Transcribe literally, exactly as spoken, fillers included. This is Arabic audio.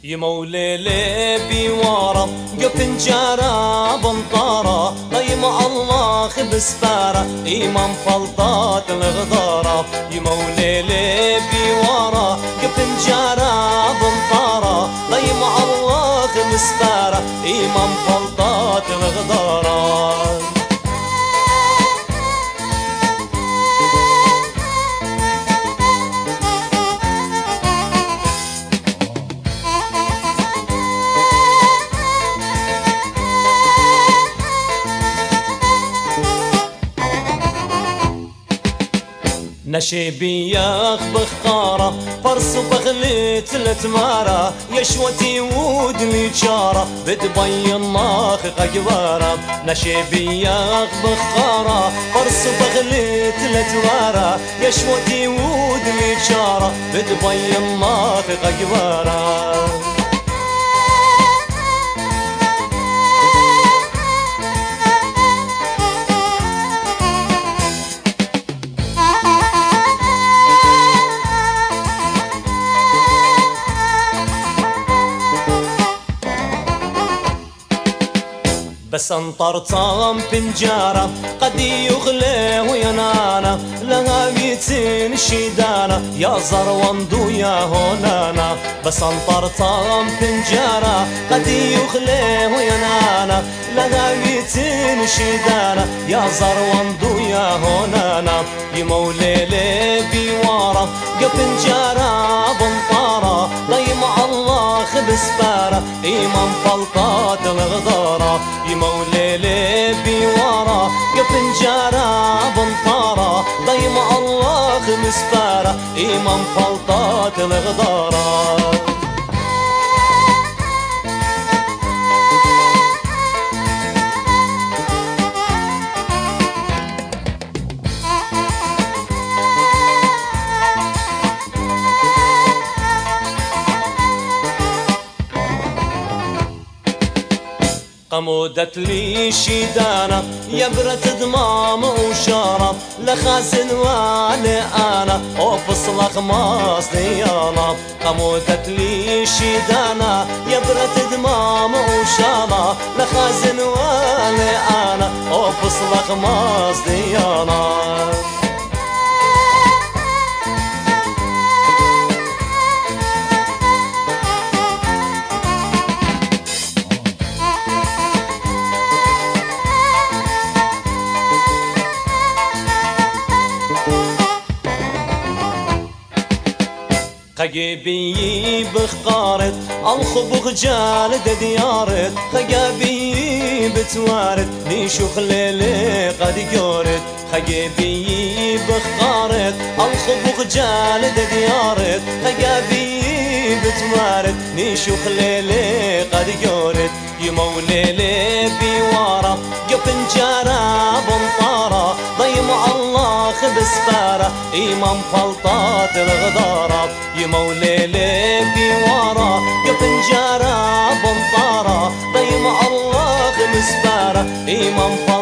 يمولي لي ورا قف جارة بنطارة طيمة الله خبز فارة إمام فلطات الغدارة يمولي لي ورا قف جارة بنطارة طيمة الله خبز فارة إمام فلطات الغدارة نشيبي ياخ بخارة فرس بغليت التمارة يشوتي ودني جارة بتبين ناخ غجوارة نشيبي ياخ بخارة فرس بغليت التمارة يشوتي ودني جارة بتبين ناخ غجوارة بس انطر طام بنجارة قد يغلي وينانا لها ميتين شيدانة يا زروندو يا هونانا بس انطر طام بنجارة قد يغلي وينانا لها ميتين شيدانة يا زروندو يا هونانا يمولي لي بيوارة قبنجارة بنطارة ضيمة الله خبز فارة إمام فلطات الغدارة يمولي لي بيوارة قبنجارة بنطارة ضيمة الله خبز فارة إمام فلطات الغدارة قمودت لي شيدانة يبرت دمام وشارة لخازن والي أنا وفصل خماس ديانا قمودت لي شيدانة يبرت دمام وشارة لخازن والي أنا وفصل خماس ديانا خجيبي بخقارت الخبغ جالد ديارت خجابي بتوارد نيشو خليلي قد يورد خجيبي بخقارت الخبغ جالد ديارت خجابي بتوارد نيشو خليلي قد يورد يمولي لي بيوارة قبنجارة بنطارة ضيمة الله خبز فارة إمام فلطات الغدارة يمولي لي بيوارة قبنجارة بنطارة ضيمة الله خبز فارة إمام